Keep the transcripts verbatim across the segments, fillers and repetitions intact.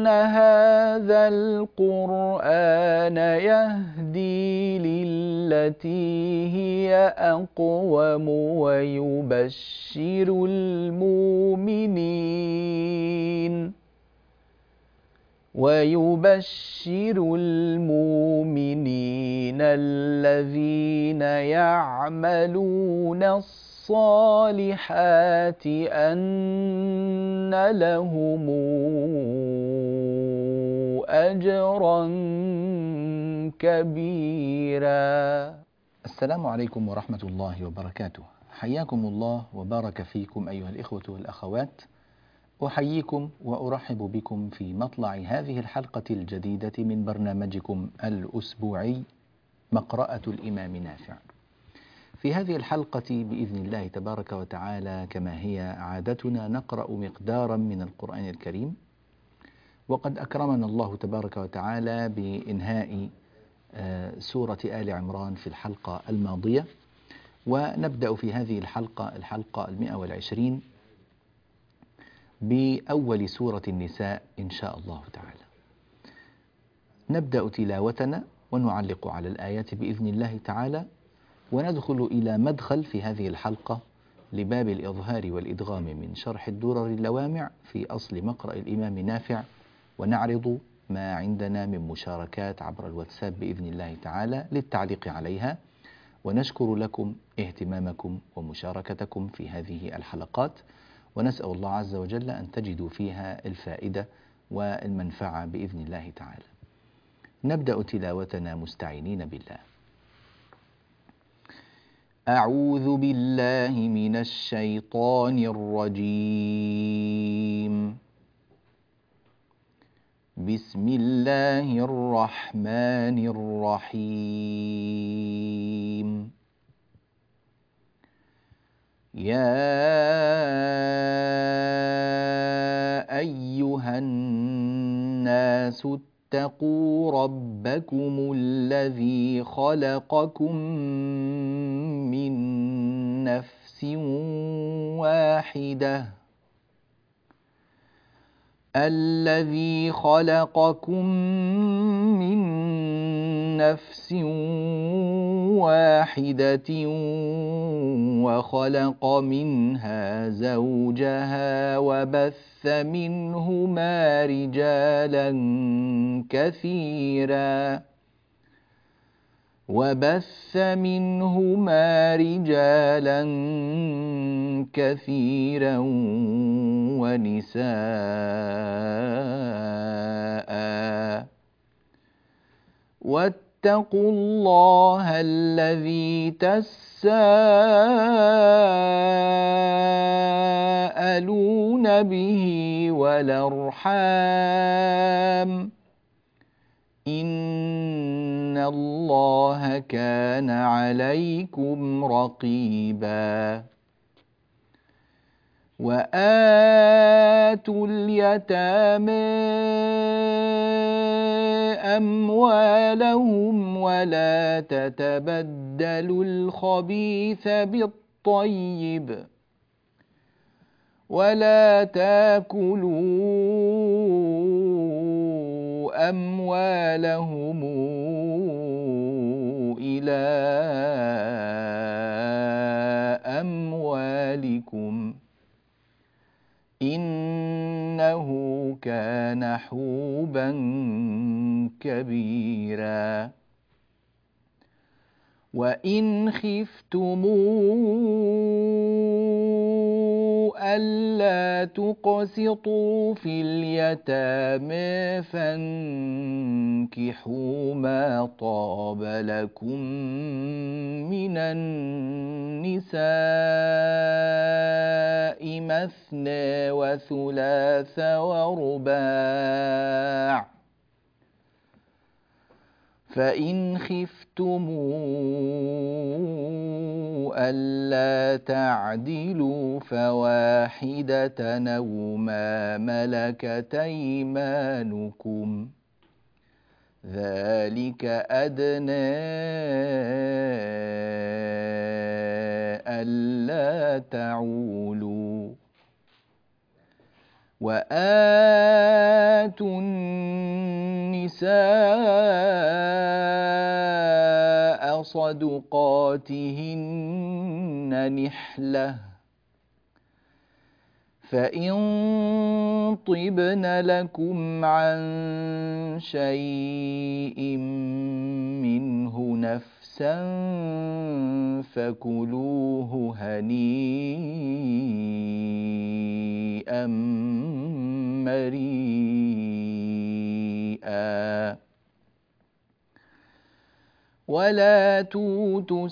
إن هذا القرآن يهدي للتي هي أقوم ويبشر المؤمنين ويبشر المؤمنين الذين يعملون الصالحات أن لهم أجرا كبيرا. السلام عليكم ورحمة الله وبركاته. حياكم الله وبارك فيكم أيها الإخوة والأخوات. أحييكم وأرحب بكم في مطلع هذه الحلقة الجديدة من برنامجكم الأسبوعي مقرأة الإمام نافع. في هذه الحلقة بإذن الله تبارك وتعالى كما هي عادتنا نقرأ مقدارا من القرآن الكريم، وقد أكرمنا الله تبارك وتعالى بإنهاء سورة آل عمران في الحلقة الماضية، ونبدأ في هذه الحلقة الحلقة المئة والعشرين بأول سورة النساء إن شاء الله تعالى. نبدأ تلاوتنا ونعلق على الآيات بإذن الله تعالى، وندخل إلى مدخل في هذه الحلقة لباب الإظهار والإدغام من شرح الدرر اللوامع في أصل مقرأ الإمام نافع، ونعرض ما عندنا من مشاركات عبر الواتساب بإذن الله تعالى للتعليق عليها، ونشكر لكم اهتمامكم ومشاركتكم في هذه الحلقات، ونسأل الله عز وجل أن تجدوا فيها الفائدة والمنفعة بإذن الله تعالى. نبدأ تلاوتنا مستعينين بالله. أعوذ بالله من الشيطان الرجيم. بسم الله الرحمن الرحيم. يا أيها الناس اتقوا ربكم الذي خلقكم من نفس واحدة الذي خلقكم من نفس واحدة وخلق منها زوجها وبث منهما رجالا كثيرا وبث منهما رجالا كثيرا ونساء، واتقوا الله الذي تساءلون به والأرحام إن الله كان عليكم رقيبا. وآتوا اليتامى أموالهم ولا تتبدلوا الخبيث بالطيب ولا تاكلوا أموالهم إلى أموالكم إنه كان حوبا كبيرا. وإن خفتم ألا تقسطوا في اليتامى فانكحوا ما طاب لكم من النساء مثنى وثلاث ورباع، فإن خفتم ألا تعدلوا فواحدة أو ما ملكت أيمانكم ذلك أدنى ألا تعولوا. وآتوا وآتوا النساء صدقاتهن نحلة فإن طبن لكم عن شيء منه نفسا فكلوه هنيئا مريئا ولا توتوا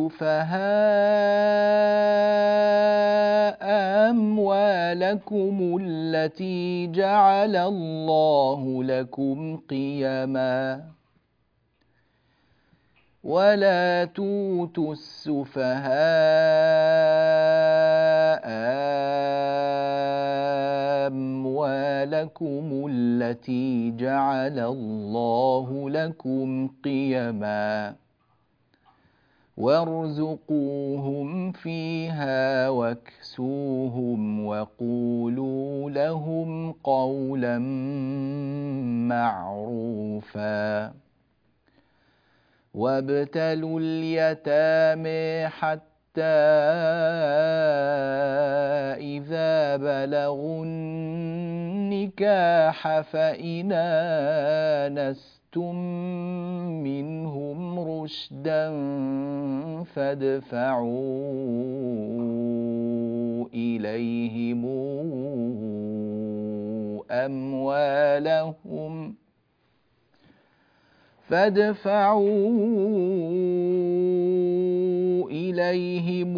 السفهاء أموالكم التي جعل الله لكم قيما ولا توتوا السفهاء أموالكم التي جعل الله لكم قيما وارزقوهم فيها واكسوهم وقولوا لهم قولا معروفا وابتلوا اليتامى حتى إذا بلغوا النكاح فإن آنستم منهم رشدا فادفعوا إليهم أموالهم فادفعوا إليهم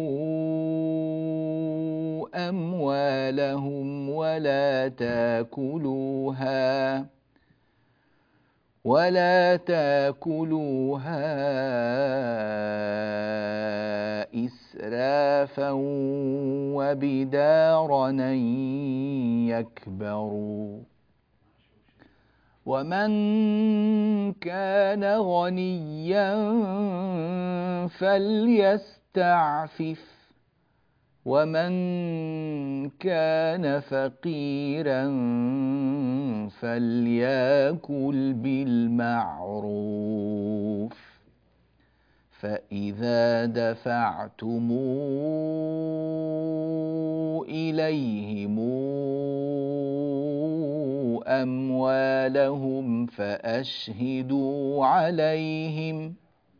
أموالهم ولا تاكلوها ولا تاكلوها إسرافا وبدارا أن يكبروا ومن كان غنيا فليستعفف ومن كان فقيرا فليأكل بالمعروف فإذا دفعتم إليهم أموالهم فأشهدوا عليهم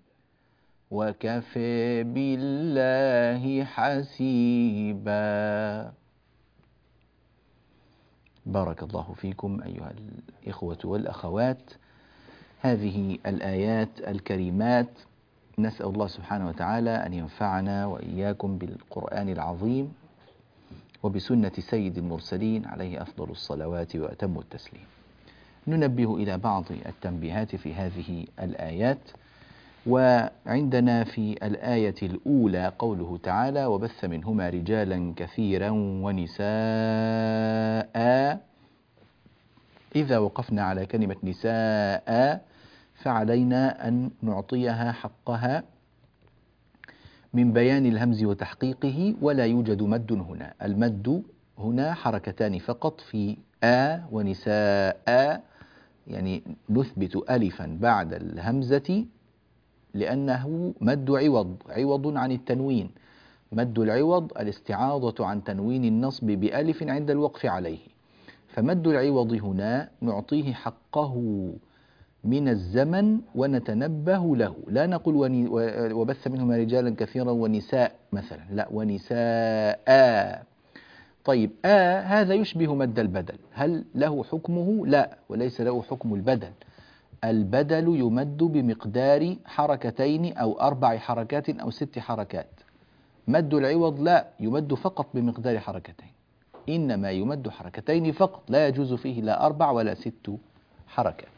وكفى بالله حسيبا. بارك الله فيكم أيها الإخوة والأخوات. هذه الآيات الكريمات نسأل الله سبحانه وتعالى أن ينفعنا وإياكم بالقرآن العظيم وبسنة سيد المرسلين عليه أفضل الصلوات وأتم التسليم. ننبه إلى بعض التنبيهات في هذه الآيات. وعندنا في الآية الأولى قوله تعالى وبث منهما رجالا كثيرا ونساء. إذا وقفنا على كلمة نساء فعلينا أن نعطيها حقها من بيان الهمز وتحقيقه، ولا يوجد مد هنا. المد هنا حركتان فقط في آ ونساء، يعني نثبت ألفا بعد الهمزة لأنه مد عوض عوض عن التنوين. مد العوض الاستعاضة عن تنوين النصب بألف عند الوقف عليه، فمد العوض هنا نعطيه حقه من الزمن ونتنبه له. لا نقول وني وبث منهما رجالا كثيرا ونساء مثلا، لا، ونساء. طيب آ هذا يشبه مد البدل، هل له حكمه؟ لا، وليس له حكم البدل. البدل يمد بمقدار حركتين أو أربع حركات أو ست حركات. مد العوض لا، يمد فقط بمقدار حركتين، إنما يمد حركتين فقط، لا يجوز فيه لا أربع ولا ست حركات.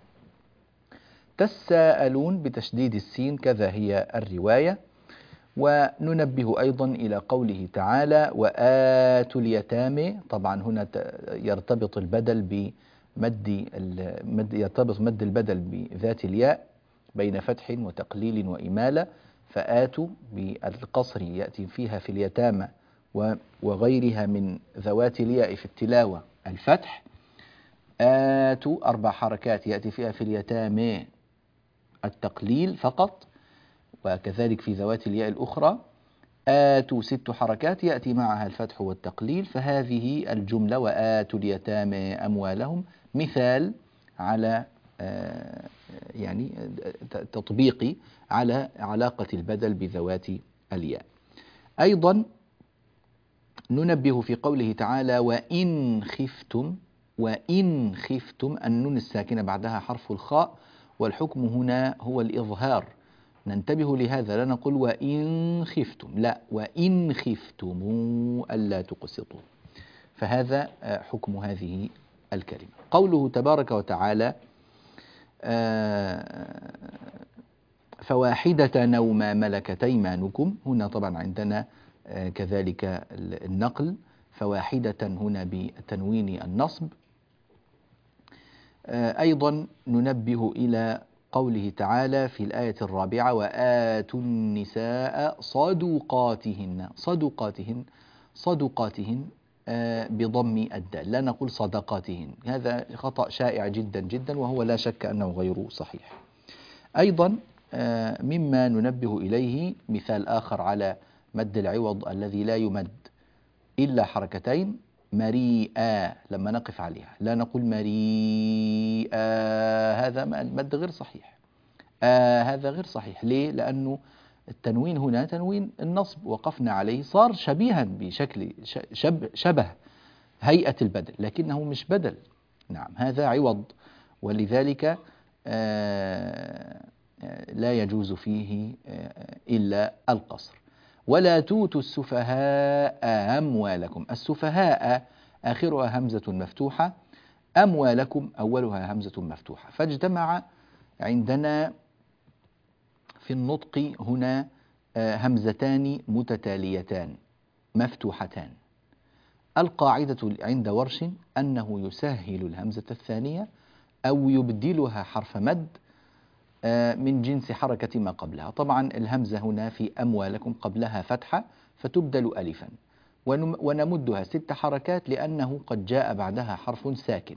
تساءلون بتشديد السين كذا هي الرواية. وننبه أيضا إلى قوله تعالى وآتوا اليتامى. طبعا هنا يرتبط البدل بمد المد يرتبط مد البدل بذات الياء بين فتح وتقليل وإمالة، فآتوا بالقصر يأتي فيها في اليتامى وغيرها من ذوات الياء في التلاوة الفتح، آتوا أربع حركات يأتي فيها في اليتامى التقليل فقط، وكذلك في ذوات الياء الأخرى. آتوا ست حركات يأتي معها الفتح والتقليل، فهذه الجملة وآتوا اليتامى أموالهم مثال على آه يعني تطبيقي على علاقة البدل بذوات الياء. أيضا ننبه في قوله تعالى وإن خفتم، وإن خفتم النون الساكنة بعدها حرف الخاء، والحكم هنا هو الإظهار. ننتبه لهذا، لا نقول وإن خفتم، لا، وإن خفتم ألا تقسطوا، فهذا حكم هذه الكلمة. قوله تبارك وتعالى فواحدة أو ما ملكت أيمانكم، هنا طبعا عندنا كذلك النقل، فواحدة هنا بتنوين النصب. أيضا ننبه إلى قوله تعالى في الآية الرابعة وآتوا النساء صدقاتهن، صدقاتهن صدقاتهن بضم الدال، لا نقول صدقاتهن، هذا خطأ شائع جدا جدا وهو لا شك أنه غير صحيح. أيضا مما ننبه إليه مثال آخر على مد العوض الذي لا يمد إلا حركتين، مريئا، لما نقف عليها لا نقول مريئا، هذا مد غير صحيح. آه هذا غير صحيح. ليه؟ لأنه التنوين هنا تنوين النصب وقفنا عليه، صار شبيها بشكل شب شبه هيئة البدل لكنه مش بدل. نعم، هذا عوض، ولذلك آه لا يجوز فيه آه إلا القصر. ولا توتوا السفهاء أموالكم، السفهاء آخرها همزة مفتوحة، أموالكم أولها همزة مفتوحة، فاجتمع عندنا في النطق هنا همزتان متتاليتان مفتوحتان. القاعدة عند ورش أنه يسهل الهمزة الثانية أو يبدلها حرف مد من جنس حركة ما قبلها. طبعا الهمزة هنا في أموالكم قبلها فتحة فتبدل ألفا، ونمدها ست حركات لأنه قد جاء بعدها حرف ساكن،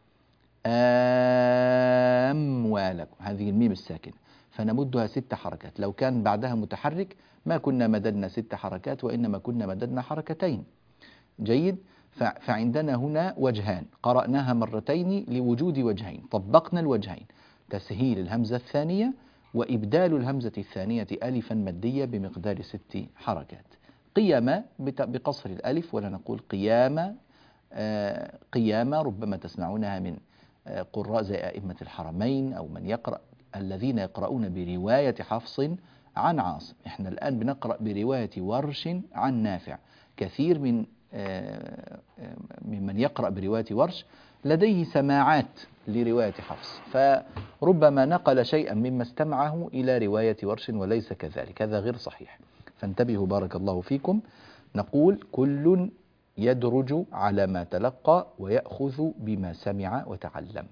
أموالكم، هذه الميم الساكنة، فنمدها ست حركات. لو كان بعدها متحرك ما كنا مددنا ست حركات وإنما كنا مددنا حركتين. جيد. فعندنا هنا وجهان قرأناها مرتين لوجود وجهين، طبقنا الوجهين، تسهيل الهمزة الثانية وإبدال الهمزة الثانية ألفا مادية بمقدار ست حركات. قيامة بقصر الألف، ولا نقول قيامة. آه قيامة ربما تسمعونها من آه قراء زي أئمة الحرمين أو من يقرأ، الذين يقرؤون برواية حفص عن عاصم. احنا الآن بنقرأ برواية ورش عن نافع. كثير من آه ممن يقرأ برواية ورش لديه سماعات لرواية حفص، فربما نقل شيئا مما استمعه إلى رواية ورش وليس كذلك، هذا غير صحيح. فانتبهوا بارك الله فيكم. نقول كل يدرج على ما تلقى ويأخذ بما سمع وتعلم.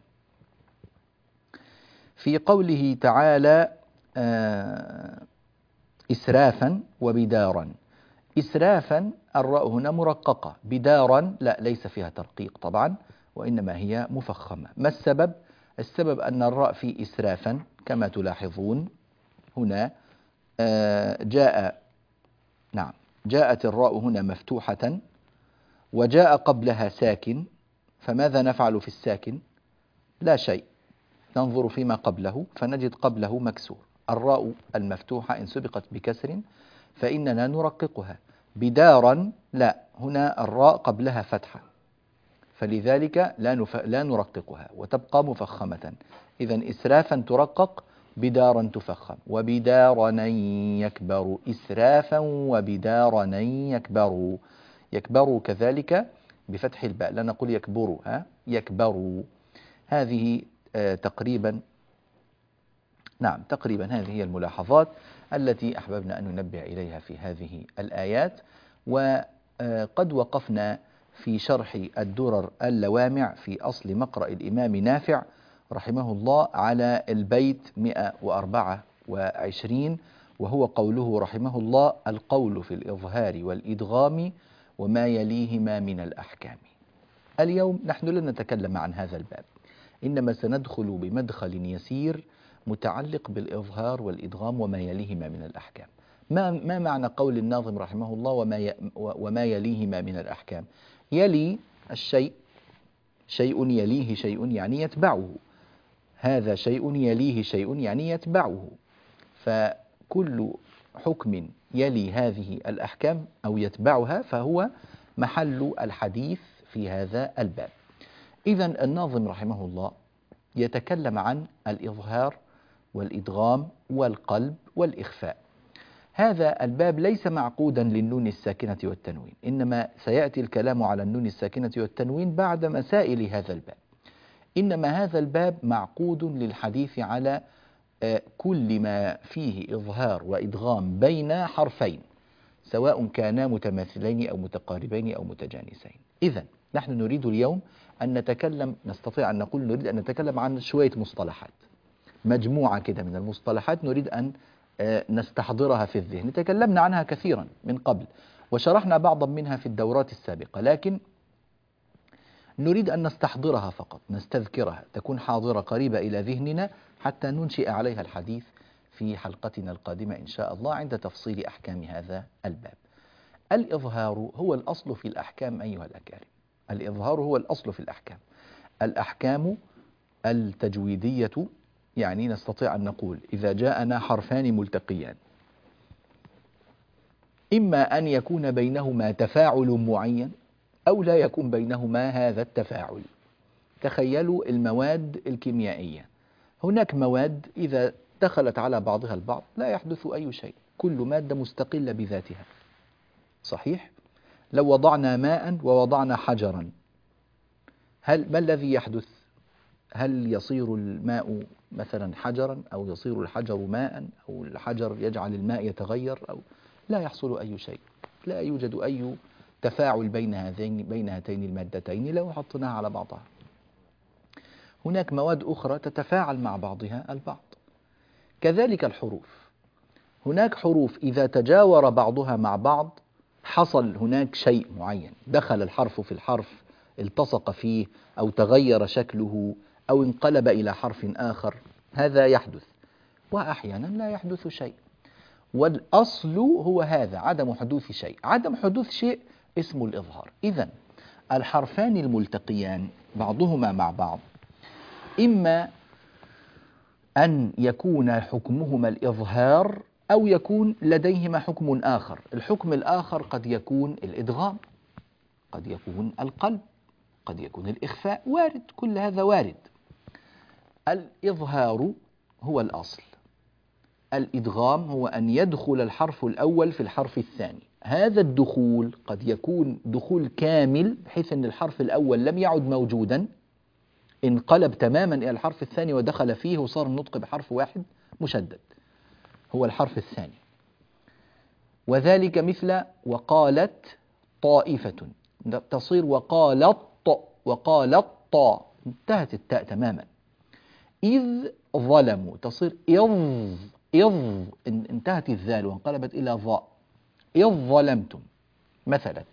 في قوله تعالى آه إسرافا وبدارا، إسرافا الراء هنا مرققة، بدارا لا، ليس فيها ترقيق طبعا وإنما هي مفخمة. ما السبب؟ السبب أن الراء في إسرافا كما تلاحظون هنا آه جاء نعم جاءت الراء هنا مفتوحة وجاء قبلها ساكن، فماذا نفعل في الساكن؟ لا شيء، ننظر فيما قبله فنجد قبله مكسور. الراء المفتوحة إن سبقت بكسر فإننا نرققها. بدارا لا، هنا الراء قبلها فتحة فلذلك لا, نف... لا نرققها وتبقى مفخمة. إذن إسرافا ترقق، بدارا تفخم. وبدارا يكبر، إسرافا وبدارا يكبر، يكبر كذلك بفتح الباء، لا نقول يكبر، ها يكبر. هذه آه تقريبا نعم تقريبا هذه هي الملاحظات التي أحببنا أن ننبه إليها في هذه الآيات. وقد وقفنا في شرح الدرر اللوامع في أصل مقرأ الإمام نافع رحمه الله على البيت مئة وأربعة وعشرين، وهو قوله رحمه الله القول في الإظهار والإدغام وما يليهما من الأحكام. اليوم نحن لن نتكلم عن هذا الباب، إنما سندخل بمدخل يسير متعلق بالإظهار والإدغام وما يليهما من الأحكام. ما ما معنى قول الناظم رحمه الله وما وما يليهما من الأحكام؟ يلي الشيء، شيء يليه شيء يعني يتبعه، هذا شيء يليه شيء يعني يتبعه، فكل حكم يلي هذه الأحكام أو يتبعها فهو محل الحديث في هذا الباب. إذن الناظم رحمه الله يتكلم عن الإظهار والإدغام والقلب والإخفاء. هذا الباب ليس معقودا للنون الساكنة والتنوين، إنما سيأتي الكلام على النون الساكنة والتنوين بعد مسائل هذا الباب. إنما هذا الباب معقود للحديث على كل ما فيه إظهار وإدغام بين حرفين، سواء كانا متماثلين أو متقاربين أو متجانسين. إذن نحن نريد اليوم أن نتكلم، نستطيع أن نقول نريد أن نتكلم عن شوية مصطلحات، مجموعة كده من المصطلحات نريد أن نستحضرها في الذهن. تكلمنا عنها كثيرا من قبل وشرحنا بعضا منها في الدورات السابقة، لكن نريد أن نستحضرها فقط، نستذكرها، تكون حاضرة قريبة إلى ذهننا حتى ننشئ عليها الحديث في حلقتنا القادمة إن شاء الله عند تفصيل أحكام هذا الباب. الإظهار هو الأصل في الأحكام أيها الأكارم، الإظهار هو الأصل في الأحكام. الأحكام التجويدية، يعني نستطيع أن نقول إذا جاءنا حرفان ملتقيان إما أن يكون بينهما تفاعل معين أو لا يكون بينهما هذا التفاعل. تخيلوا المواد الكيميائية، هناك مواد إذا دخلت على بعضها البعض لا يحدث أي شيء، كل مادة مستقلة بذاتها، صحيح؟ لو وضعنا ماء ووضعنا حجرا، هل ما الذي يحدث؟ هل يصير الماء مثلا حجرا أو يصير الحجر ماء أو الحجر يجعل الماء يتغير؟ أو لا يحصل أي شيء، لا يوجد أي تفاعل بين هذين بين هاتين المادتين لو حطيناها على بعضها. هناك مواد أخرى تتفاعل مع بعضها البعض. كذلك الحروف، هناك حروف إذا تجاور بعضها مع بعض حصل هناك شيء معين، دخل الحرف في الحرف، التصق فيه أو تغير شكله أو انقلب إلى حرف آخر، هذا يحدث، وأحيانا لا يحدث شيء. والأصل هو هذا، عدم حدوث شيء. عدم حدوث شيء اسمه الإظهار. إذن الحرفان الملتقيان بعضهما مع بعض إما أن يكون حكمهما الإظهار أو يكون لديهما حكم آخر. الحكم الآخر قد يكون الإدغام، قد يكون القلب، قد يكون الإخفاء، وارد، كل هذا وارد. الإظهار هو الأصل، الإدغام هو أن يدخل الحرف الأول في الحرف الثاني. هذا الدخول قد يكون دخول كامل بحيث أن الحرف الأول لم يعد موجودا، انقلب تماما إلى الحرف الثاني ودخل فيه وصار النطق بحرف واحد مشدد، هو الحرف الثاني. وذلك مثل وقالت طائفة، تصير وقالت، وقالت طا، انتهت التاء تماما. إذ ظلموا، تصير إظ، إظ، انتهت الذال وانقلبت إلى ظاء، إذ ظلمتم مثلا.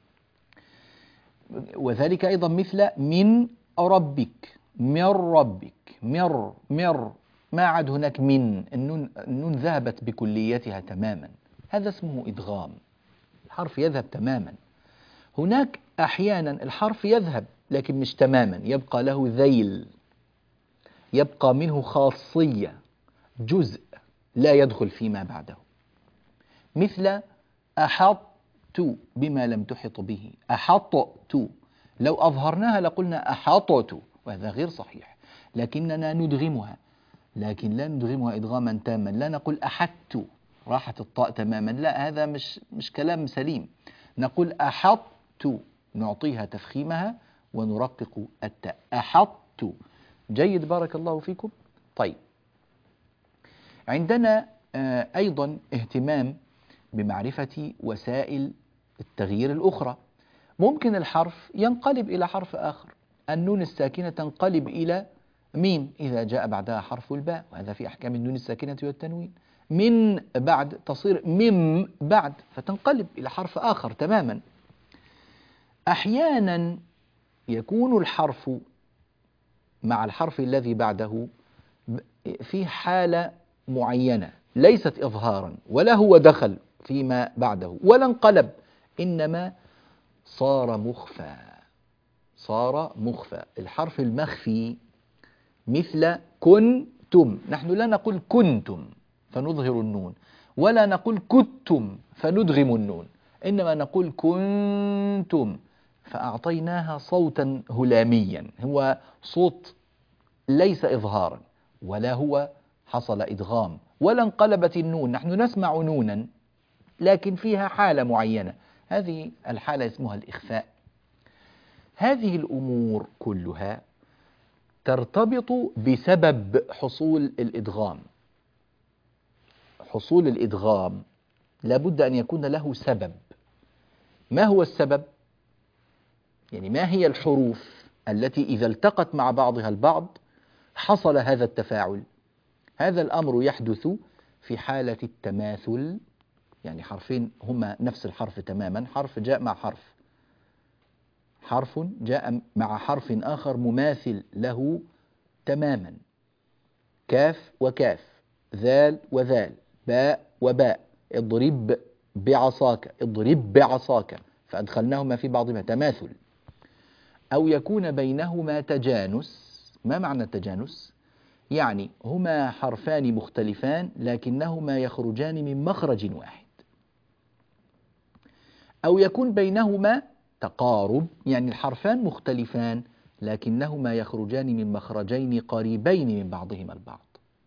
وذلك أيضا مثل من ربك، من ربك، مر، مر، ما عاد هناك من، النون, النون ذهبت بكليتها تماما، هذا اسمه إدغام، الحرف يذهب تماما. هناك أحيانا الحرف يذهب لكن مش تماما، يبقى له ذيل، يبقى منه خاصية، جزء لا يدخل فيما بعده، مثل أحطت بما لم تحط به، أحطت، لو أظهرناها لقلنا أحطت، وهذا غير صحيح، لكننا ندغمها، لكن لا ندغمها إدغاما تاما، لا نقول أحدت راحت الطاء تماما، لا، هذا مش مش كلام سليم. نقول أحطت، نعطيها تفخيمها ونرقق التاء، أحطت. جيد، بارك الله فيكم. طيب، عندنا أيضا اهتمام بمعرفة وسائل التغيير الأخرى. ممكن الحرف ينقلب إلى حرف آخر، النون الساكنة تنقلب إلى ميم إذا جاء بعدها حرف الباء، وهذا في أحكام النون الساكنة والتنوين. من بعد تصير مم بعد، فتنقلب إلى حرف آخر تماما. أحيانا يكون الحرف مع الحرف الذي بعده في حالة معينة ليست إظهارا، ولا هو دخل فيما بعده ولا انقلب، إنما صار مخفى. صار مخفى. الحرف المخفي مثل كنتم، نحن لا نقول كنتم فنظهر النون، ولا نقول كتم فندغم النون، إنما نقول كنتم فأعطيناها صوتا هلاميا، هو صوت ليس إظهارا، ولا هو حصل إدغام، ولا انقلبت النون. نحن نسمع نونا لكن فيها حالة معينة، هذه الحالة اسمها الإخفاء. هذه الأمور كلها ترتبط بسبب حصول الإدغام. حصول الإدغام لابد أن يكون له سبب. ما هو السبب؟ يعني ما هي الحروف التي إذا التقت مع بعضها البعض حصل هذا التفاعل؟ هذا الأمر يحدث في حالة التماثل، يعني حرفين هما نفس الحرف تماما، حرف جاء مع حرف، حرف جاء مع حرف آخر مماثل له تماما، كاف وكاف، ذال وذال، باء وباء، اضرب بعصاك، اضرب بعصاك، فأدخلناهما في بعضهما تماثل. أو يكون بينهما تجانس. ما معنى التجانس؟ يعني هما حرفان مختلفان لكنهما يخرجان من مخرج واحد. أو يكون بينهما تقارب، يعني الحرفان مختلفان لكنهما يخرجان من مخرجين قريبين من بعضهما البعض.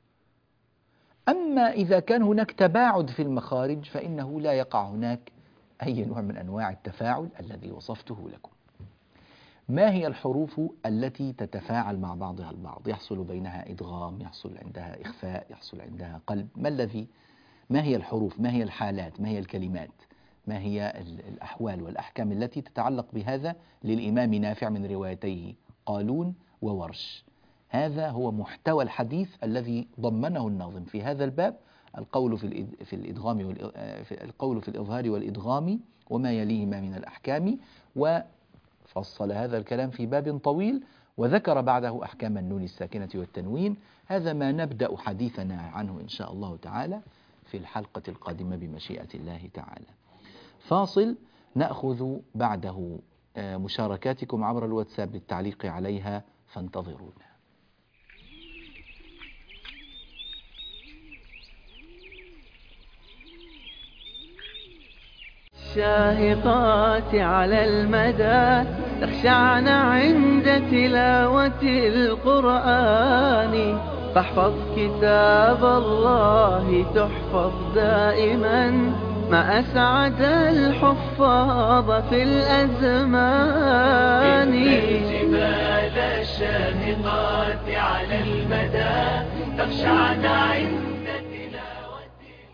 أما إذا كان هناك تباعد في المخارج فإنه لا يقع هناك أي نوع من أنواع التفاعل الذي وصفته لكم. ما هي الحروف التي تتفاعل مع بعضها البعض، يحصل بينها إدغام، يحصل عندها إخفاء، يحصل عندها قلب؟ ما الذي ما هي الحروف؟ ما هي الحالات؟ ما هي الكلمات؟ ما هي الأحوال والأحكام التي تتعلق بهذا للإمام نافع من روايتيه قالون وورش؟ هذا هو محتوى الحديث الذي ضمنه الناظم في هذا الباب، القول في في الإدغام القول في الإظهار والإدغام وما يليهما من الأحكام، وفصل هذا الكلام في باب طويل وذكر بعده أحكام النون الساكنة والتنوين. هذا ما نبدأ حديثنا عنه إن شاء الله تعالى في الحلقة القادمة بمشيئة الله تعالى. فاصل نأخذ بعده مشاركاتكم عبر الواتساب للتعليق عليها، فانتظرونا. الشاهقات على المدى تخشعن عند تلاوة القرآن، فاحفظ كتاب الله تحفظ دائما ما أسعد الحفاظ في الأزمان. الجبال الشاهقات على المدى تخشعن عند تلاوة.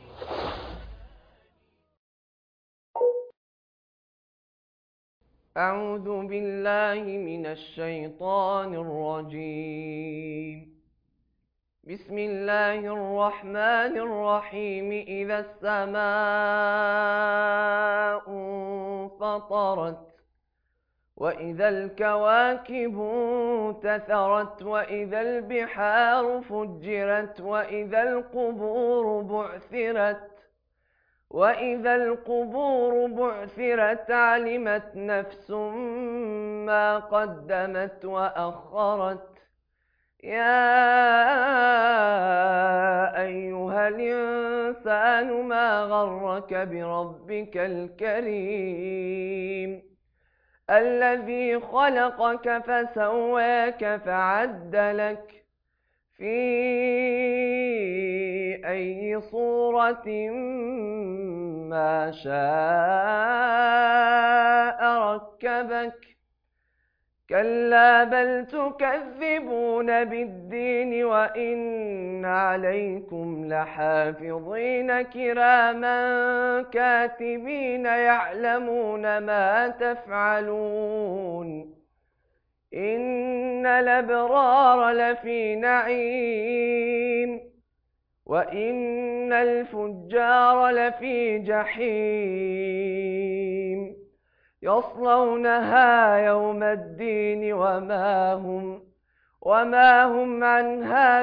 أعوذ بالله من الشيطان الرجيم. بسم الله الرحمن الرحيم. إذا السماء انفطرت وإذا الكواكب انتثرت وإذا البحار فجرت وإذا القبور بعثرت وإذا القبور بعثرت علمت نفس ما قدمت وأخرت. يا أيها الإنسان ما غرك بربك الكريم الذي خلقك فسواك فعدلك في أي صورة ما شاء ركبك. كلا بل تكذبون بالدين وإن عليكم لحافظين كراما كاتبين يعلمون ما تفعلون. إن الأبرار لفي نعيم وإن الفجار لفي جحيم. يصلونها يوم الدين وما هم وما هم عنها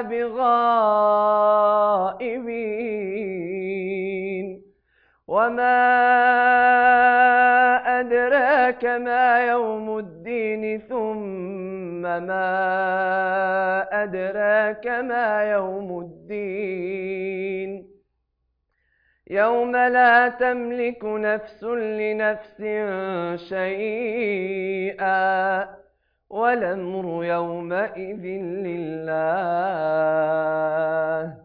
بغائبين وما أدراك ما يوم الدين ثم ما أدراك ما يوم الدين يوم لا تملك نفس لنفس شيئا والأمر يومئذ لله.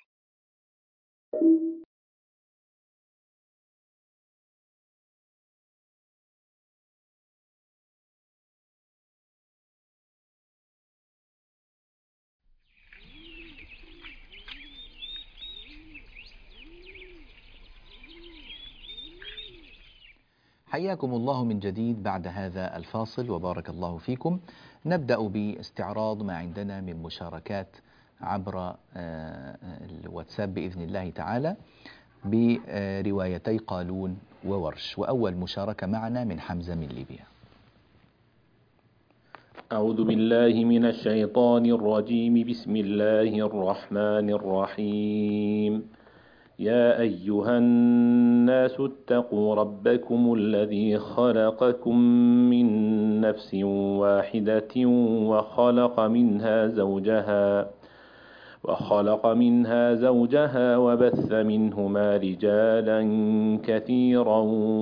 حياكم الله من جديد بعد هذا الفاصل وبارك الله فيكم. نبدأ باستعراض ما عندنا من مشاركات عبر الواتساب بإذن الله تعالى بروايتي قالون وورش. وأول مشاركة معنا من حمزة من ليبيا. أعوذ بالله من الشيطان الرجيم. بسم الله الرحمن الرحيم. يا أيها الناس اتقوا ربكم الذي خلقكم من نفس واحدة وخلق منها زوجها وخلق منها زوجها وبث منهما رجالا كثيرا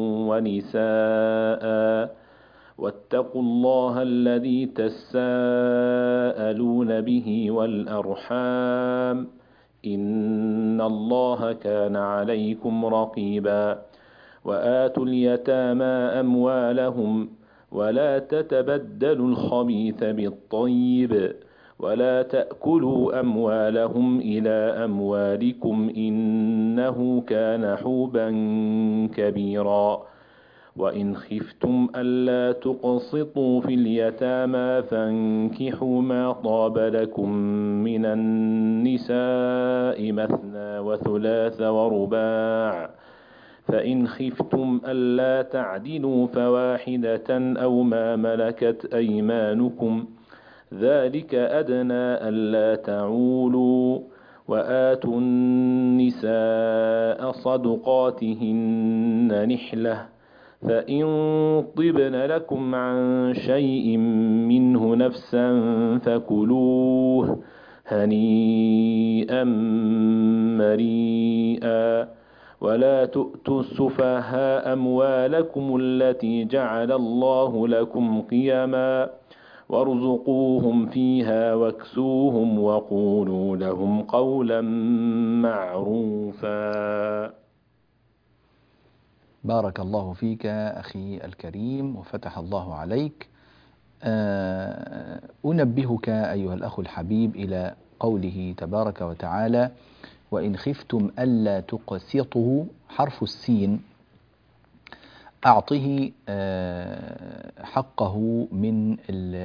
ونساء واتقوا الله الذي تساءلون به والأرحام إن الله كان عليكم رقيبا. وآتوا اليتامى أموالهم ولا تتبدلوا الخبيث بالطيب ولا تأكلوا أموالهم إلى أموالكم إنه كان حوبا كبيرا. وإن خفتم ألا تقسطوا في اليتامى فانكحوا ما طاب لكم من النساء مثنى وثلاث ورباع فإن خفتم ألا تعدلوا فواحدة أو ما ملكت أيمانكم ذلك أدنى ألا تعولوا. وآتوا النساء صدقاتهن نحلة فإن طبن لكم عن شيء منه نفسا فكلوه هنيئا مريئا. ولا تؤتوا السفهاء أموالكم التي جعل الله لكم قيما وارزقوهم فيها واكسوهم وقولوا لهم قولا معروفا. بارك الله فيك أخي الكريم وفتح الله عليك. أنبهك أيها الأخ الحبيب إلى قوله تبارك وتعالى وإن خفتم ألا تقسطوا. حرف السين أعطه حقه من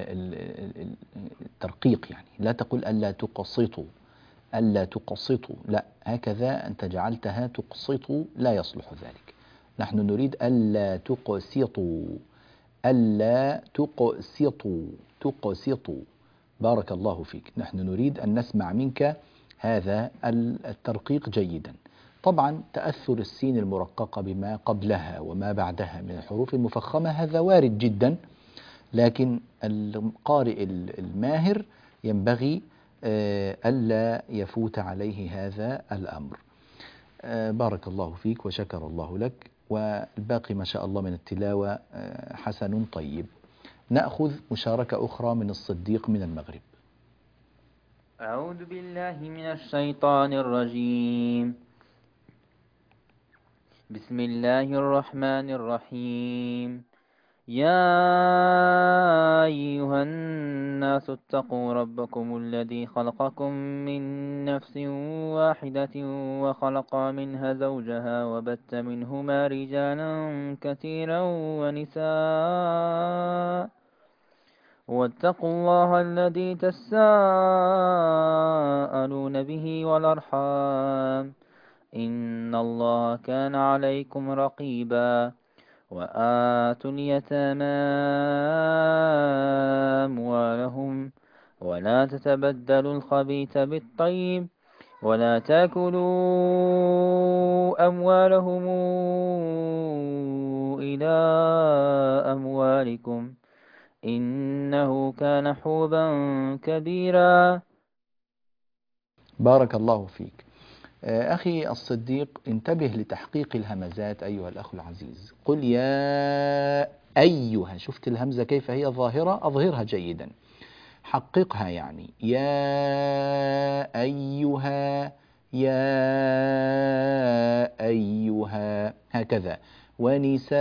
الترقيق، يعني لا تقل ألا تقسطوا ألا تقسطوا، لا، هكذا أنت جعلتها تقسطوا لا يصلح ذلك. نحن نريد ألا تقسطوا ألا تقسطوا تقسطوا. بارك الله فيك. نحن نريد أن نسمع منك هذا الترقيق جيدا. طبعا تأثر السين المرققة بما قبلها وما بعدها من الحروف المفخمة هذا وارد جدا، لكن القارئ الماهر ينبغي ألا يفوت عليه هذا الأمر. بارك الله فيك وشكر الله لك، والباقي ما شاء الله من التلاوة حسن طيب. نأخذ مشاركة أخرى من الصديق من المغرب. أعوذ بالله من الشيطان الرجيم. بسم الله الرحمن الرحيم. يا أيها الناس اتقوا ربكم الذي خلقكم من نفس واحدة وخلق منها زوجها وبث منهما رجالا كثيرا ونساء واتقوا الله الذي تساءلون به والأرحام إن الله كان عليكم رقيبا. وآتوا اليتامى أموالهم ولا تتبدلوا الخبيث بالطيب ولا تأكلوا أموالهم إلى أموالكم إنه كان حوبا كبيرا. بارك الله فيك. أخي الصديق، انتبه لتحقيق الهمزات أيها الأخ العزيز. قل يا أيها، شفت الهمزة كيف هي ظاهرة؟ أظهرها جيدا، حققها، يعني يا أيها، يا أيها، هكذا. ونساء،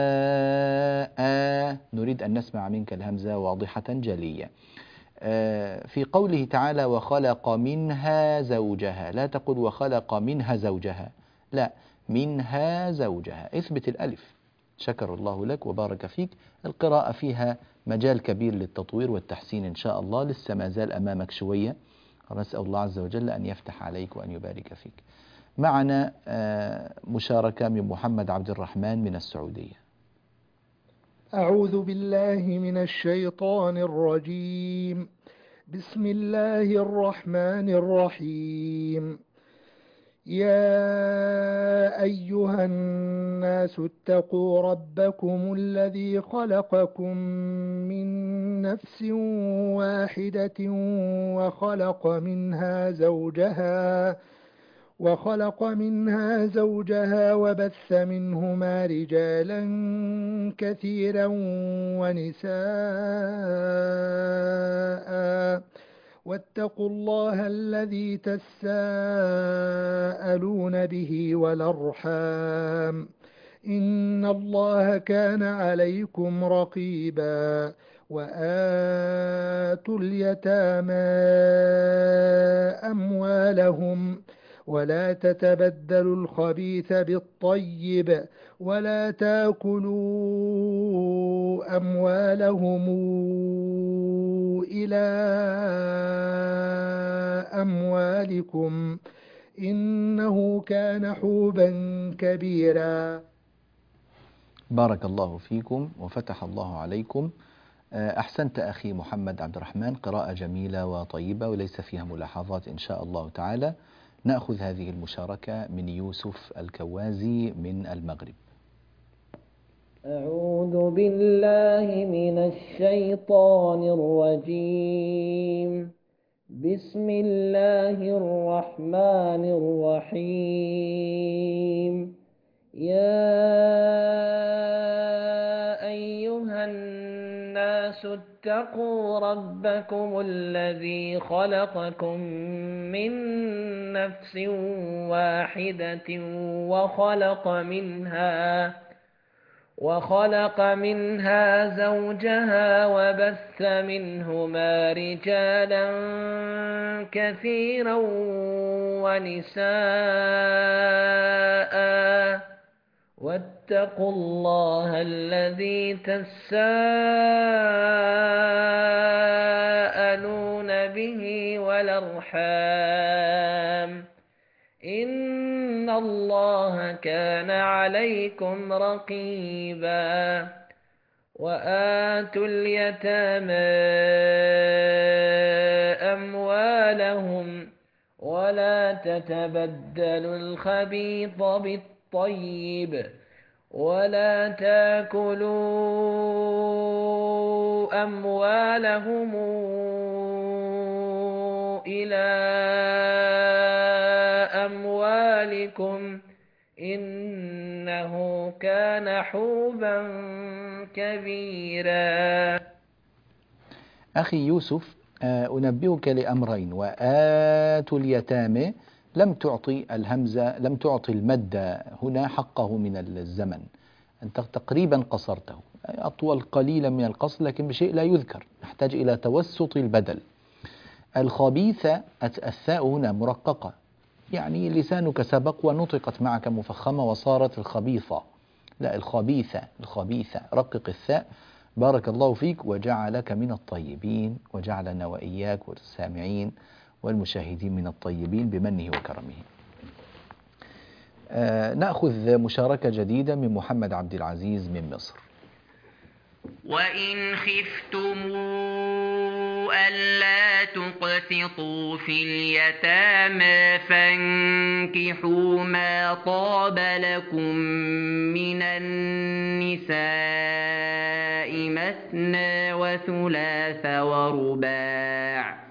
نريد أن نسمع منك الهمزة واضحة جلية. في قوله تعالى وخلق منها زوجها، لا تقل وخلق منها زوجها، لا، منها زوجها، اثبت الألف. شكر الله لك وبارك فيك. القراءة فيها مجال كبير للتطوير والتحسين إن شاء الله، لسه ما زال أمامك شوية، نسأل الله عز وجل أن يفتح عليك وأن يبارك فيك. معنا مشاركة من محمد عبد الرحمن من السعودية. أعوذ بالله من الشيطان الرجيم. بسم الله الرحمن الرحيم. يا أيها الناس اتقوا ربكم الذي خلقكم من نفس واحدة وخلق منها زوجها وخلق منها زوجها وبث منهما رجالا كثيرا ونساء، واتقوا الله الذي تساءلون به والأرحام إن الله كان عليكم رقيبا. وآتوا اليتامى أموالهم ولا تتبدلوا الخبيث بالطيب ولا تاكلوا أموالهم إلى أموالكم إنه كان حوبا كبيرا. بارك الله فيكم وفتح الله عليكم. أحسنت أخي محمد عبد الرحمن، قراءة جميلة وطيبة وليس فيها ملاحظات إن شاء الله تعالى. نأخذ هذه المشاركة من يوسف الكوازي من المغرب. أعوذ بالله من الشيطان الرجيم. بسم الله الرحمن الرحيم. يا أيها الناس اتقوا ربكم الذي خلقكم من نفس واحدة وخلق منها وخلق منها زوجها وبث منهما رجالا كثيرا ونساء، واتقوا الله الذي تساءلون به والأرحام إن الله كان عليكم رقيبا. وآتوا اليتامى أموالهم ولا تتبدلوا الخبيث بالطيب ولا تاكلوا أموالهم إلى أموالكم إنه كان حوبا كبيرا. أخي يوسف، أنبهك لأمرين. وآتوا اليتامى لم تعطي الهمزة، لم تعطي المد هنا حقه من الزمن، أنت تقريبا قصرته، أطول قليلا من القصر لكن بشيء لا يذكر، نحتاج إلى توسط البدل. الخبيثة الثاء هنا مرققة، يعني لسانك سبق ونطقت معك مفخمة وصارت الخبيثة، لا الخبيثة، الخبيثة، رقق الثاء. بارك الله فيك وجعلك من الطيبين، وجعلنا وإياك والسامعين والمشاهدين من الطيبين بمنه وكرمه. آه نأخذ مشاركة جديدة من محمد عبد العزيز من مصر. وإن خفتم ألا تقسطوا في اليتامى فانكحوا ما طاب لكم من النساء مثنى وثلاث ورباع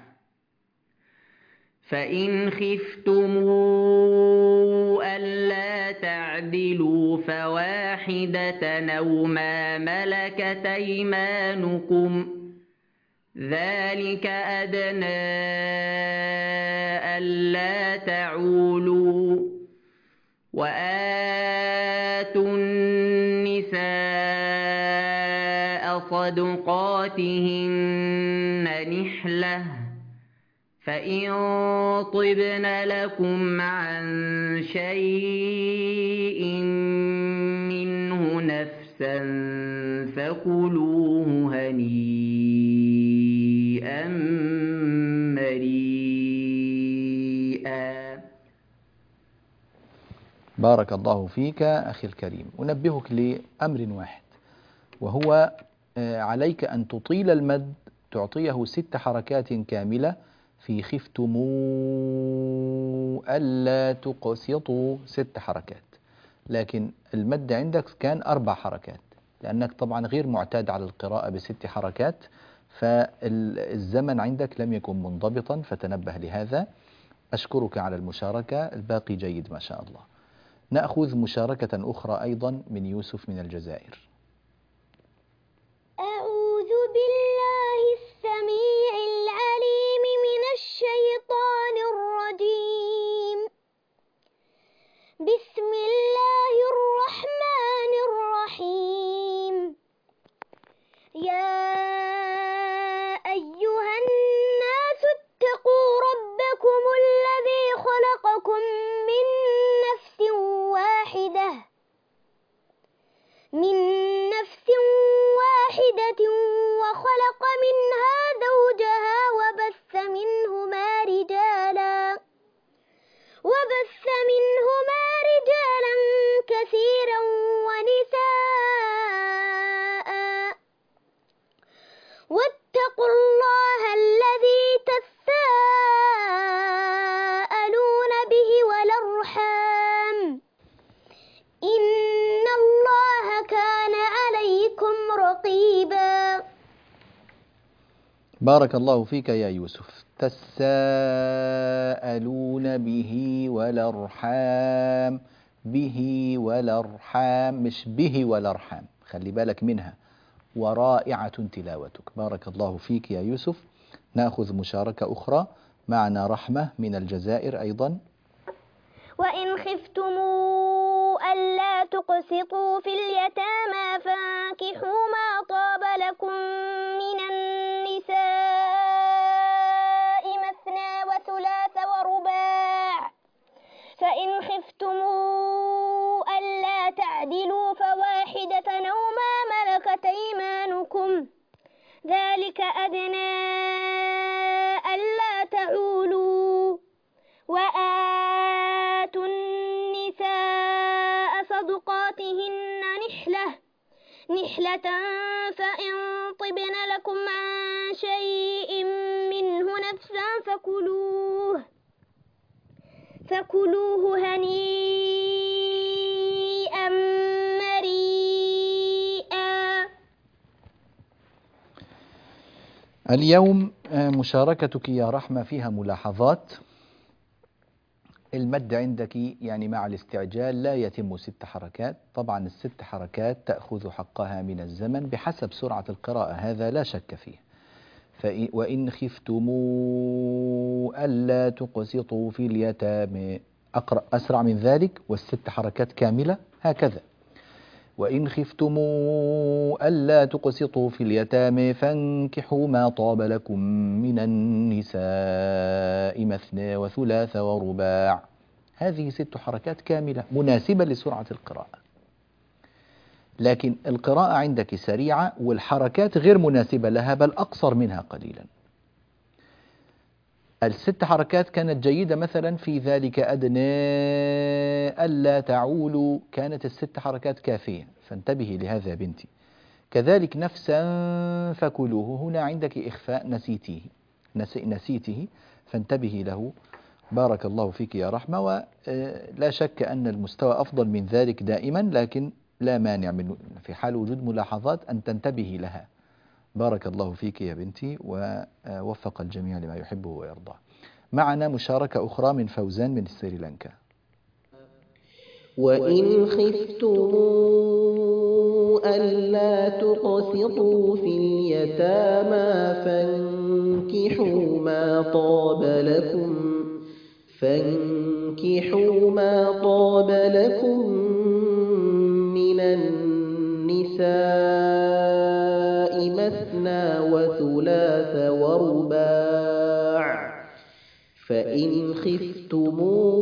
فإن خفتم ألا تعدلوا فواحدة أو ما ملكت أيمانكم ذلك أدنى ألا تعولوا وآتوا النساء صدقاتهن نحلة فإن طبن لكم عن شيء منه نفسا فكلوه هنيئا مريئا. بارك الله فيك أخي الكريم. أنبهك لأمر واحد، وهو عليك أن تطيل المد، تعطيه ست حركات كاملة في خفتموا ألا تقسطوا، ست حركات، لكن المد عندك كان أربع حركات، لأنك طبعا غير معتاد على القراءة بست حركات، فالزمن عندك لم يكن منضبطا، فتنبه لهذا. أشكرك على المشاركة، الباقي جيد ما شاء الله. نأخذ مشاركة أخرى أيضا من يوسف من الجزائر. أعوذ بالله السميع العليم من الشيطان الرجيم. بسم الله الرحمن الرحيم. يا أيها الناس اتقوا ربكم الذي خلقكم من نفس واحدة من نفس واحدة وخلق منها زوجها وبث منهما رجالا وبث منهما رجالا كثيرا ونساء واتقوا الله الذي تساءلون به والأرحام إن الله كان عليكم رقيبا. بارك الله فيك يا يوسف. تساءلون به والأرحام، به والأرحام، مش به والأرحام، خلي بالك منها، ورائعة تلاوتك. بارك الله فيك يا يوسف. نأخذ مشاركة أخرى، معنا رحمة من الجزائر أيضا. وإن خفتموا ألا تقسطوا في اليتامى فانكحوا ما طاب لكم من النساء مثنى وثلاث ورباع فإن خفتموا ألا تعدلوا فواحدة أو ما ملكت أيمانكم ذلك أدنى ألا تعولوا وآتوا النساء صدقاتهن نحلة نحلة فإن طبن لكم عن شيء منه نفسا فكلوه فكلوه هنيئا مريئا. اليوم مشاركتك يا رحمة فيها ملاحظات. المد عندك يعني مع الاستعجال لا يتم ست حركات، طبعا الست حركات تأخذ حقها من الزمن بحسب سرعة القراءة، هذا لا شك فيه. وإن خفتموا ألا تقسطوا في اليتامى، أقرأ أسرع من ذلك والست حركات كاملة هكذا. وإن خفتموا ألا تقسطوا في اليتامى فانكحوا ما طاب لكم من النساء مثنى وثلاث ورباع. هذه ست حركات كاملة مناسبة لسرعة القراءة، لكن القراءة عندك سريعة والحركات غير مناسبة لها، بل أقصر منها قليلا. الست حركات كانت جيدة مثلا في ذلك أدنى ألا تعولوا، كانت الست حركات كافية، فانتبهي لهذا يا بنتي. كذلك نفسا فكلوه، هنا عندك إخفاء نسيتيه نسيته فانتبهي له. بارك الله فيك يا رحمة. ولا شك أن المستوى أفضل من ذلك دائما، لكن لا مانع من في حال وجود ملاحظات أن تنتبهي لها. بارك الله فيك يا بنتي ووفق الجميع لما يحبه ويرضاه. معنا مشاركة أخرى من فوزان من سريلانكا. وإن خفتم ألا تقسطوا في اليتامى فانكحوا ما طاب لكم فانكحوا ما طاب لكم من النساء مثنى وثلاث ورباع، فإن خفتم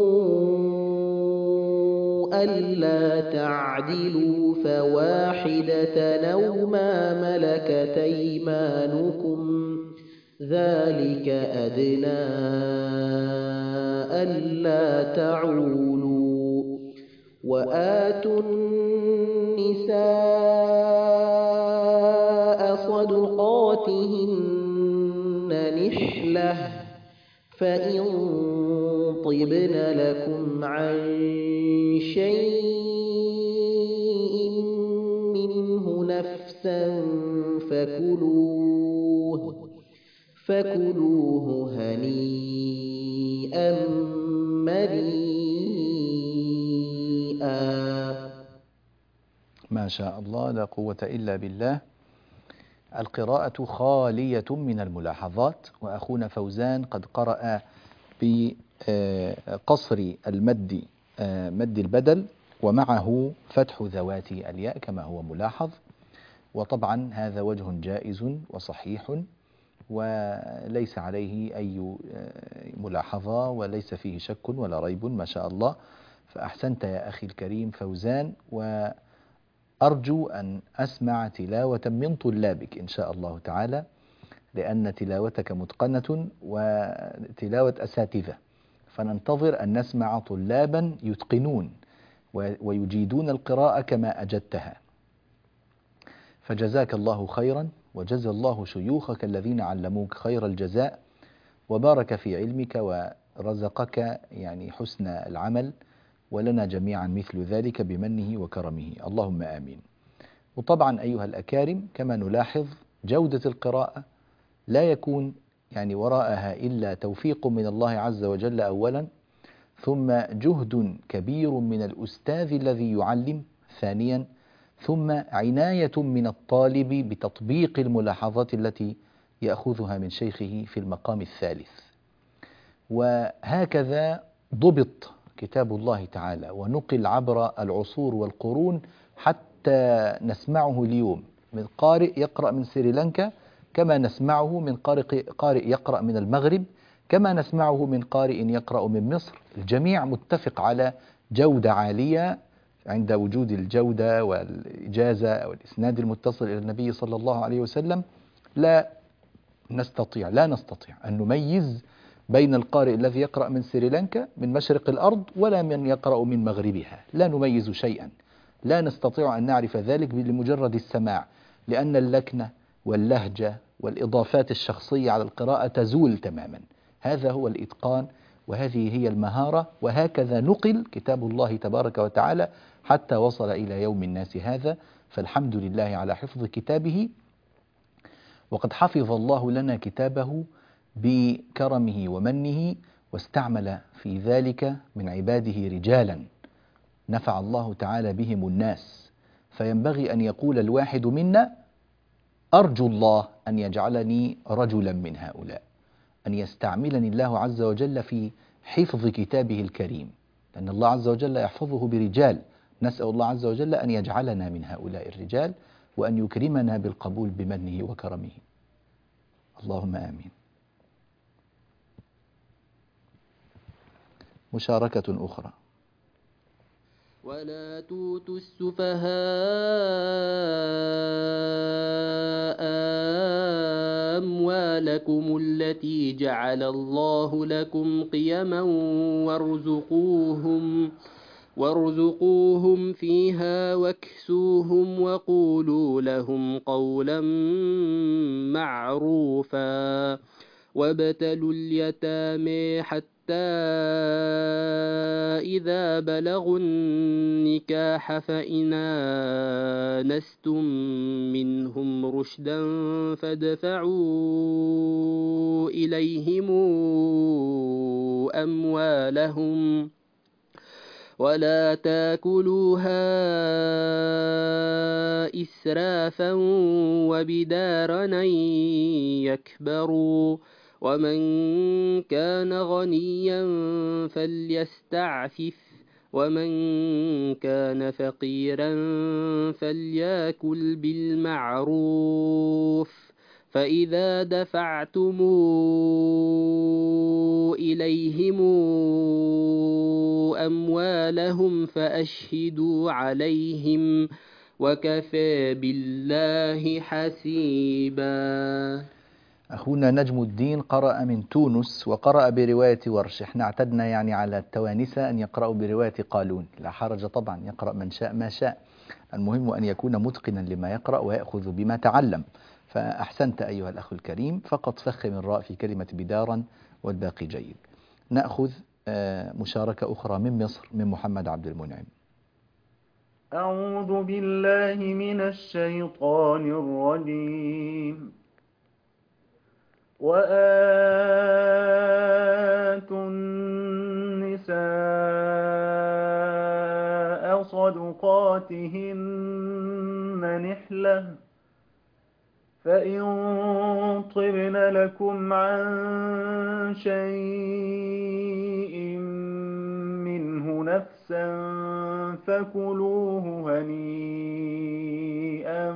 ألا تعدلوا فواحدة أو ما ملكت أيمانكم ذلك أدنى ألا تعولوا. وآتوا النساء صدقاتهن نحلة، فإن طبن لكم عن شيء منه نفسا فكلوه فكلوه هنيئا مريئا. ما شاء الله، لا قوة إلا بالله. القراءة خالية من الملاحظات، وأخونا فوزان قد قرأ بقصر المد مد البدل ومعه فتح ذوات الياء كما هو ملاحظ، وطبعا هذا وجه جائز وصحيح وليس عليه أي ملاحظة وليس فيه شك ولا ريب، ما شاء الله. فأحسنت يا أخي الكريم فوزان، وأرجو أن أسمع تلاوة من طلابك إن شاء الله تعالى، لأن تلاوتك متقنة وتلاوة أساتذة، فننتظر أن نسمع طلابا يتقنون ويجيدون القراءة كما أجدتها. فجزاك الله خيرا، وجزى الله شيوخك الذين علموك خير الجزاء، وبارك في علمك ورزقك يعني حسن العمل، ولنا جميعا مثل ذلك بمنه وكرمه، اللهم آمين. وطبعا أيها الأكارم، كما نلاحظ جودة القراءة لا يكون يعني وراءها إلا توفيق من الله عز وجل أولا، ثم جهد كبير من الأستاذ الذي يعلم ثانيا، ثم عناية من الطالب بتطبيق الملاحظات التي يأخذها من شيخه في المقام الثالث. وهكذا ضبط كتاب الله تعالى ونقل عبر العصور والقرون حتى نسمعه اليوم من قارئ يقرأ من سريلانكا، كما نسمعه من قارئ يقرأ من المغرب، كما نسمعه من قارئ يقرأ من مصر. الجميع متفق على جودة عالية عند وجود الجودة والإجازة أو الإسناد المتصل إلى النبي صلى الله عليه وسلم. لا نستطيع لا نستطيع أن نميز بين القارئ الذي يقرأ من سريلانكا من مشرق الأرض ولا من يقرأ من مغربها، لا نميز شيئا، لا نستطيع أن نعرف ذلك لمجرد السماع، لأن اللكنة واللهجة والإضافات الشخصية على القراءة تزول تماما. هذا هو الإتقان وهذه هي المهارة، وهكذا نقل كتاب الله تبارك وتعالى حتى وصل إلى يوم الناس هذا. فالحمد لله على حفظ كتابه، وقد حفظ الله لنا كتابه بكرمه ومنه، واستعمل في ذلك من عباده رجالا نفع الله تعالى بهم الناس. فينبغي أن يقول الواحد منا: أرجو الله أن يجعلني رجلا من هؤلاء، أن يستعملني الله عز وجل في حفظ كتابه الكريم، لأن الله عز وجل يحفظه برجال. نسأل الله عز وجل أن يجعلنا من هؤلاء الرجال، وأن يكرمنا بالقبول بمنه وكرمه، اللهم آمين. مشاركة أخرى. ولا توتوا السفهاء أموالكم التي جعل الله لكم قيما وارزقوهم وارزقوهم فيها واكسوهم وقولوا لهم قولا معروفا وابتلوا اليتامى حتى إذا بلغوا النكاح فإن آنستم منهم رشدا فادفعوا إليهم أموالهم ولا تاكلوها إسرافا وبدارا أن يكبروا ومن كان غنيا فليستعفف ومن كان فقيرا فليأكل بالمعروف فإذا دفعتم إليهم أموالهم فأشهدوا عليهم وكفى بالله حسيبا. أخونا نجم الدين قرأ من تونس وقرأ برواية ورش. احنا اعتدنا يعني على التوانسة أن يقرأوا برواية قالون، لا حرج طبعا، يقرأ من شاء ما شاء، المهم أن يكون متقنا لما يقرأ ويأخذ بما تعلم. فأحسنت أيها الأخ الكريم، فقط فخم الراء في كلمة بدارا والباقي جيد. نأخذ مشاركة أخرى من مصر من محمد عبد المنعم. أعوذ بالله من الشيطان الرجيم. وآتوا النساء صدقاتهن نحلة فإن طبن لكم عن شيء منه نفسا فكلوه هنيئا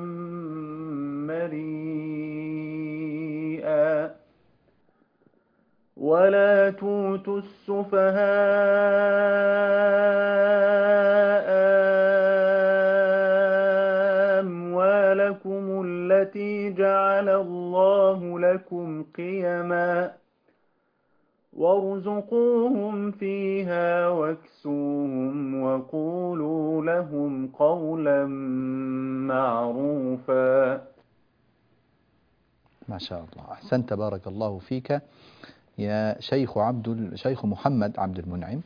مريئا ولا توتوا السفهاء أموالكم التي جعل الله لكم قيما وارزقوهم فيها واكسوهم وقولوا لهم قولا معروفا. ما شاء الله، أحسنت، بارك الله فيك يا شيخ عبد شيخ محمد عبد المنعم.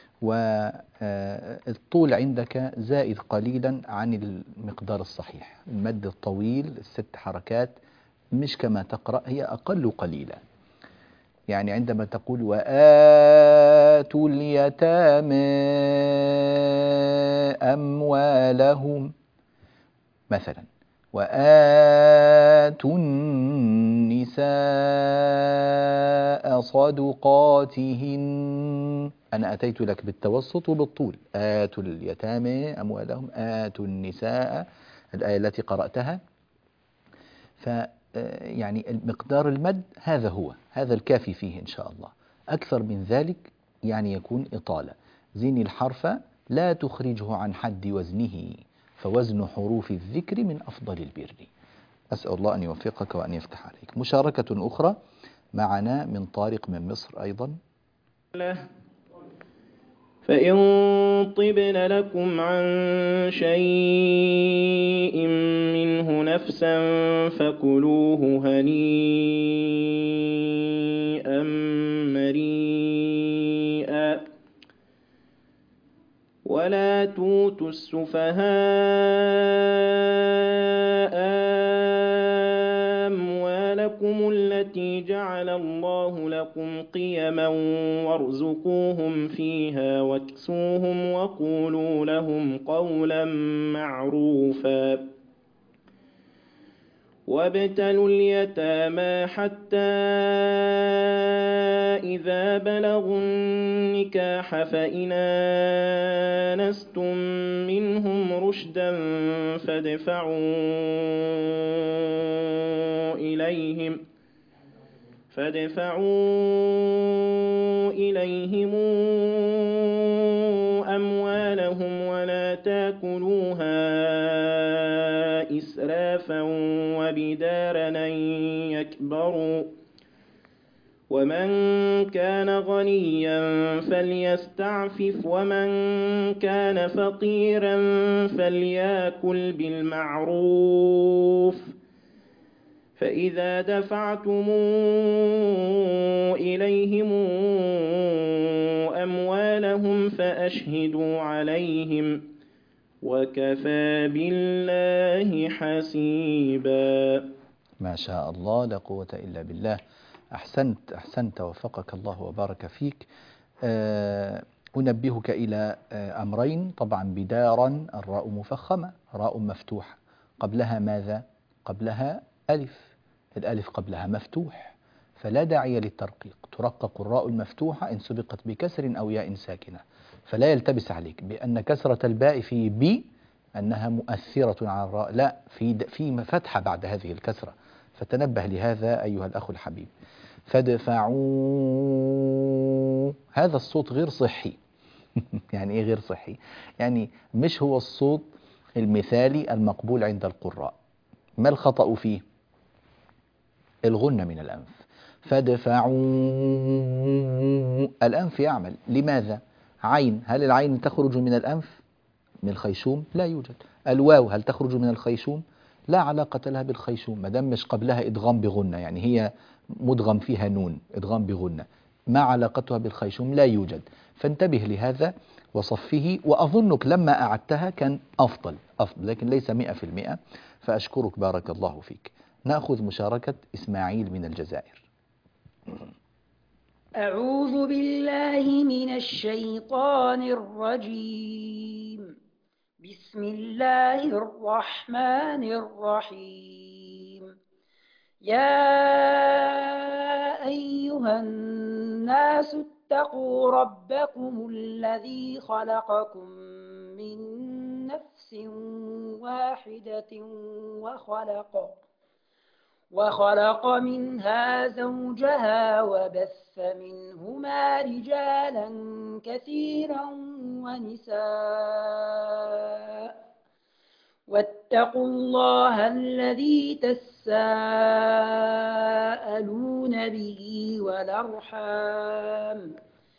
والطول عندك زائد قليلا عن المقدار الصحيح، المد الطويل الست حركات مش كما تقرأ، هي أقل قليلا. يعني عندما تقول وآتوا اليتامى أموالهم مثلا، وآتوا النساء صدقاتهن، أنا أتيت لك بالتوسط وبالطول، آتوا اليتامى أموالهم، آتوا النساء، الآية التي قرأتها. ف يعني مقدار المد هذا هو، هذا الكافي فيه إن شاء الله. أكثر من ذلك يعني يكون إطالة. زين الحرف لا تخرجه عن حد وزنه، فوزن حروف الذكر من أفضل البر. أسأل الله أن يوفقك وأن يفتح عليك. مشاركة أخرى معنا من طارق من مصر أيضا. فإن طبن لكم عن شيء منه نفسا فكلوه هنيئا مريئا ولا توتوا السفهاء أموالكم التي جعل الله لكم قيما وارزقوهم فيها واكسوهم وقولوا لهم قولا معروفا وابتلوا اليتامى حتى إذا بلغوا النكاح فإن آنستم منهم رشدا فادفعوا إليهم فادفعوا إليهم أموالهم ولا تاكلوها إسرافا وبدارا أن يكبروا ومن كان غنيا فليستعفف ومن كان فقيرا فليأكل بالمعروف فإذا دفعتم إليهم أموالهم فأشهدوا عليهم وكفى بالله حسيبا. ما شاء الله، لا قوة إلا بالله. أحسنت أحسنت وفقك الله وبارك فيك. أه أنبهك إلى أه أمرين. طبعا بدارا الراء مفخمة، راء مفتوحة، قبلها ماذا؟ قبلها ألف، الألف قبلها مفتوح، فلا داعي للترقيق، ترقق الراء المفتوحة إن سبقت بكسر أو ياء ساكنة، فلا يلتبس عليك بأن كسرة الباء في بي أنها مؤثرة على الراء، لا، في في فتحة بعد هذه الكسرة، فتنبه لهذا أيها الأخ الحبيب. فادفعوا، هذا الصوت غير صحي. يعني إيه غير صحي؟ يعني مش هو الصوت المثالي المقبول عند القراء. ما الخطأ فيه؟ الغنة من الأنف. فادفعوا، الأنف يعمل. لماذا؟ عين، هل العين تخرج من الأنف من الخيشوم؟ لا يوجد. الواو هل تخرج من الخيشوم؟ لا علاقة لها بالخيشوم، ما دام مش قبلها إدغام بغنة، يعني هي مدغم فيها نون، إدغام بغنة، ما علاقتها بالخيشوم؟ لا يوجد. فانتبه لهذا وصفه، وأظنك لما أعدتها كان أفضل أفضل لكن ليس مئة في المئة، فأشكرك بارك الله فيك. نأخذ مشاركة إسماعيل من الجزائر. أعوذ بالله من الشيطان الرجيم. بسم الله الرحمن الرحيم. يا أيها الناس اتقوا ربكم الذي خلقكم من نفس واحدة وخلق وخلق منها زوجها وبث منهما رجالا كثيرا ونساء واتقوا الله الذي تساءلون به والأرحام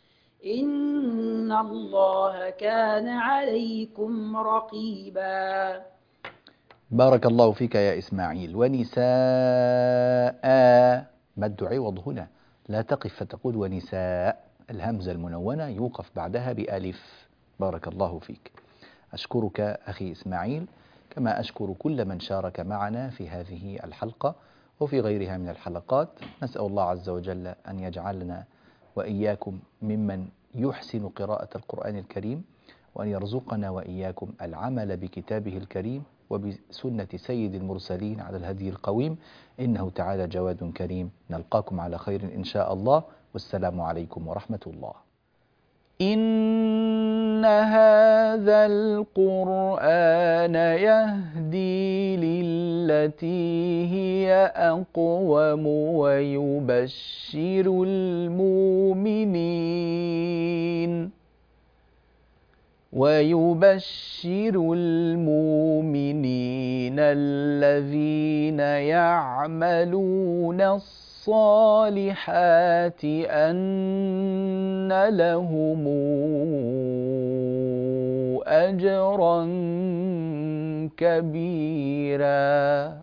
إن الله كان عليكم رقيبا. بارك الله فيك يا إسماعيل. ونساء، مد عوض هنا، لا تقف فتقول ونساء، الهمزة المنونة يوقف بعدها بألف. بارك الله فيك. أشكرك أخي إسماعيل، كما أشكر كل من شارك معنا في هذه الحلقة وفي غيرها من الحلقات. نسأل الله عز وجل أن يجعلنا وإياكم ممن يحسن قراءة القرآن الكريم، وأن يرزقنا وإياكم العمل بكتابه الكريم وبسنة سيد المرسلين على الهدي القويم، إنه تعالى جواد كريم. نلقاكم على خير إن شاء الله، والسلام عليكم ورحمة الله. إن هذا القرآن يهدي للتي هي أقوم ويبشر المؤمنين ويبشر المؤمنين الذين يعملون الصالحات أن لهم أجرا كبيرا.